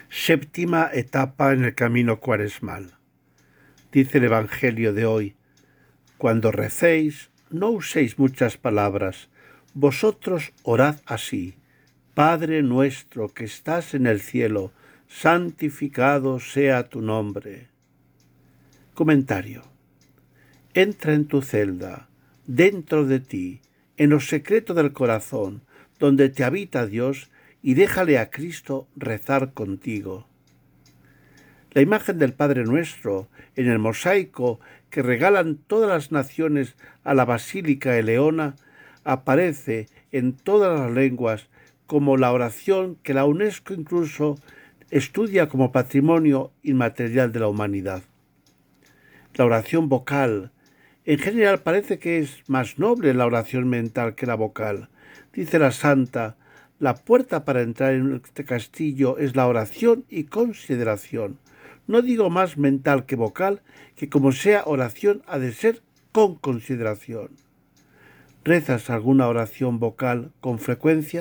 Séptima etapa en el camino cuaresmal. Dice el Evangelio de hoy: cuando recéis, no uséis muchas palabras. Vosotros orad así: Padre nuestro que estás en el cielo, santificado sea tu nombre. Comentario. Entra en tu celda, dentro de ti, en lo secreto del corazón, donde te habita Dios, y déjale a Cristo rezar contigo. La imagen del Padre Nuestro en el mosaico que regalan todas las naciones a la Basílica de Leona aparece en todas las lenguas como la oración que la UNESCO incluso estudia como patrimonio inmaterial de la humanidad. La oración vocal, en general, parece que es más noble la oración mental que la vocal. Dice la santa: la puerta para entrar en este castillo es la oración y consideración. No digo más mental que vocal, que como sea oración ha de ser con consideración. ¿Rezas alguna oración vocal con frecuencia?